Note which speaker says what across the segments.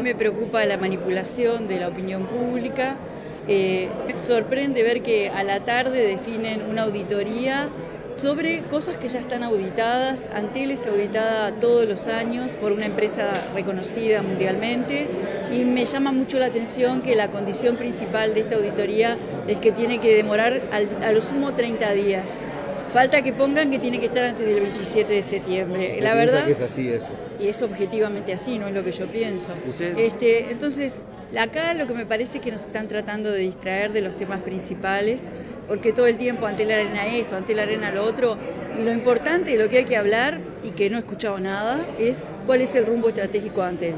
Speaker 1: Me preocupa la manipulación de la opinión pública. Me sorprende ver que a la tarde definen una auditoría sobre cosas que ya están auditadas. Antel es auditada todos los años por una empresa reconocida mundialmente y me llama mucho la atención que la condición principal de esta auditoría es que tiene que demorar a lo sumo 30 días. Falta que pongan que tiene que estar antes del 27 de septiembre. La verdad
Speaker 2: que es así eso.
Speaker 1: Y es objetivamente así, no es lo que yo pienso. Entonces, acá lo que me parece es que nos están tratando de distraer de los temas principales, porque todo el tiempo Antel Arena esto, Antel Arena lo otro, y lo importante de lo que hay que hablar, y que no he escuchado nada, es cuál es el rumbo estratégico de Antel.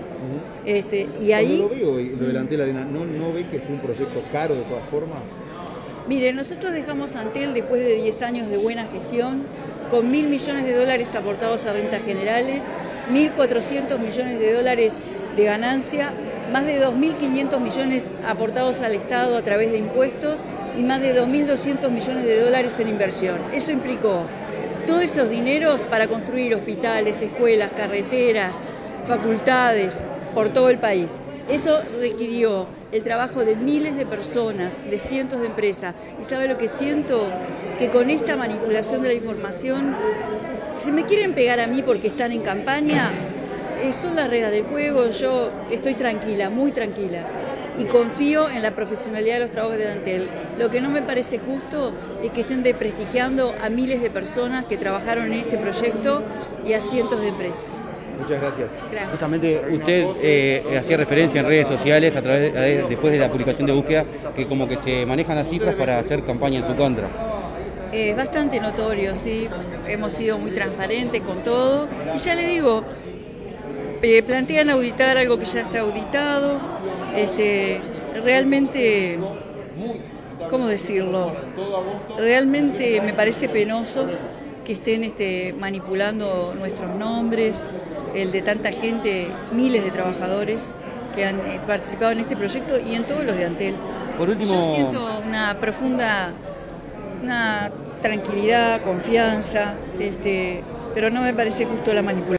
Speaker 1: Y ahí...
Speaker 2: Cuando lo veo, lo del Antel Arena, ¿no ve que fue un proyecto caro de todas formas?
Speaker 1: Mire, nosotros dejamos Antel después de 10 años de buena gestión, con $1.000 millones aportados a ventas generales, 1.400 millones de dólares de ganancia, más de 2.500 millones aportados al Estado a través de impuestos y más de 2.200 millones de dólares en inversión. Eso implicó todos esos dineros para construir hospitales, escuelas, carreteras, facultades por todo el país. Eso requirió el trabajo de miles de personas, de cientos de empresas. ¿Y sabe lo que siento? Que con esta manipulación de la información, si me quieren pegar a mí porque están en campaña, son las reglas del juego. Yo estoy tranquila, muy tranquila. Y confío en la profesionalidad de los trabajadores de Antel. Lo que no me parece justo es que estén desprestigiando a miles de personas que trabajaron en este proyecto y a cientos de empresas.
Speaker 2: Muchas gracias.
Speaker 1: Gracias.
Speaker 3: Justamente usted hacía referencia en redes sociales después de la publicación de búsqueda que como que se manejan las cifras para hacer campaña en su contra.
Speaker 1: Es bastante notorio, sí. Hemos sido muy transparentes con todo. Y ya le digo, plantean auditar algo que ya está auditado. Realmente, ¿cómo decirlo? Realmente me parece penoso que estén manipulando nuestros nombres, el de tanta gente, miles de trabajadores que han participado en este proyecto y en todos los de Antel.
Speaker 3: Por último,
Speaker 1: yo siento una profunda tranquilidad, confianza, pero no me parece justo la manipulación.